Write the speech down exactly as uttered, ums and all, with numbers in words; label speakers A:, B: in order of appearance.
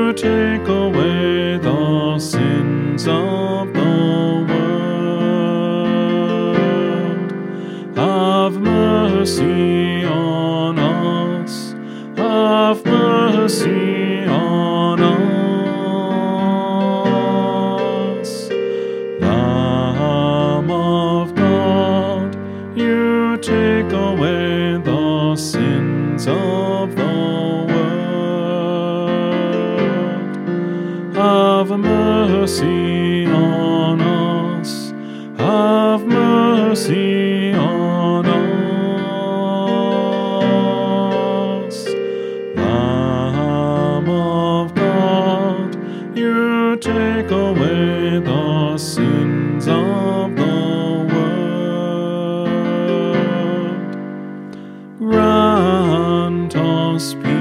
A: you take away the sins of the world. Have mercy on us, have mercy on us. Lamb of God, you take away the sins of the world. Have mercy on us, have mercy on us. Lamb of God, you take away the sins of the world. Grant us peace.